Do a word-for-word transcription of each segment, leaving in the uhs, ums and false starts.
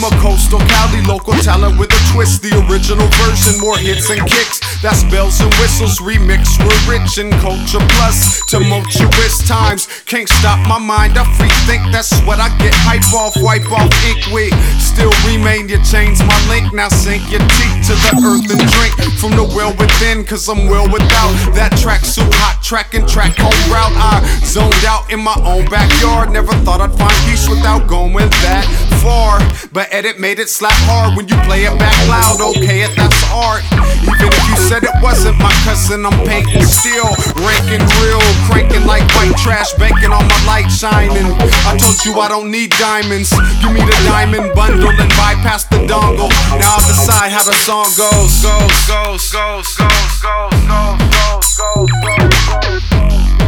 I'm a coastal Cali local talent with a twist. The original version, more hits and kicks. That's bells and whistles remix. We're rich in culture plus tumultuous times. Can't stop my mind, I free think. That's what I get hype off, wipe off ink with. Still remain, you change my link. Now sink your teeth to the earth and drink from the well within, cause I'm well without that track so hot, track and track home route. I zoned out in my own backyard. Never thought I'd find peace without going that far, but edit made it slap hard when you play it back loud. Okay, that's art. Even if you said it wasn't, my cousin, I'm painting still, ranking real, cranking like white trash, banking on my light shining. I told you I don't need diamonds. Give me the diamond bundle and bypass the dongle. Now I decide how the song goes. Goes, goes, goes, goes, goes, goes, goes, goes, goes, goes.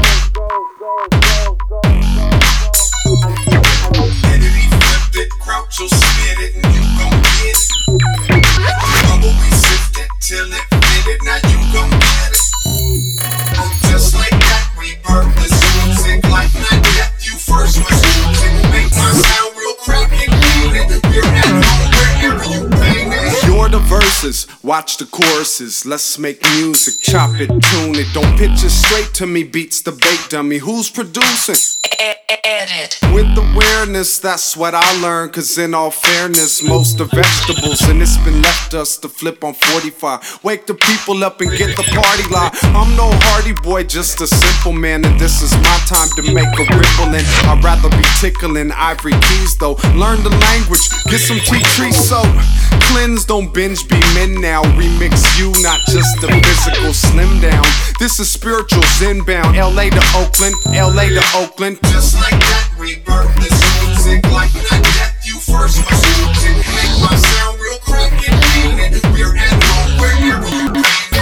Crouch or spit it and you gon' get it. Bubble we sift it till it fit it. Now you gon' get it. Just like that, rebirth this music. Like not death, you first was choosing. Make my sound real crackin', clean it. You're at home wherever you paint it. You're the verses, watch the choruses. Let's make music, chop it, tune it. Don't pitch it straight to me, beats the bait dummy. Who's producing? Edit. With awareness, that's what I learned. Cause in all fairness, most are vegetables, and it's been left us to flip on forty-five. Wake the people up and get the party live. I'm no hardy boy, just a simple man, and this is my time to make a ripple. And I'd rather be tickling ivory keys though. Learn the language, get some tea tree soap. Cleanse, don't binge, be men now. Remix you, not just the physical slim down. This is spiritual zen bound. L A to Oakland, L A to Oakland. Just like that, rebirth this music. Like not death, you first was choosing. Make my sound real crackin', clean it. We're at home wherever you pain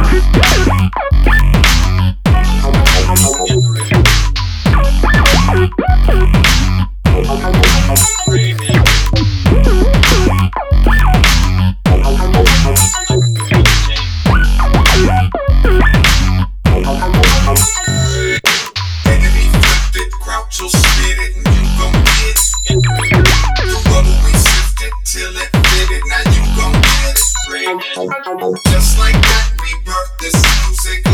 Crouch or spit it and you gon' get it. The rubber we sift it till it fit it. Now you gon' get it. Just like that, rebirth this music.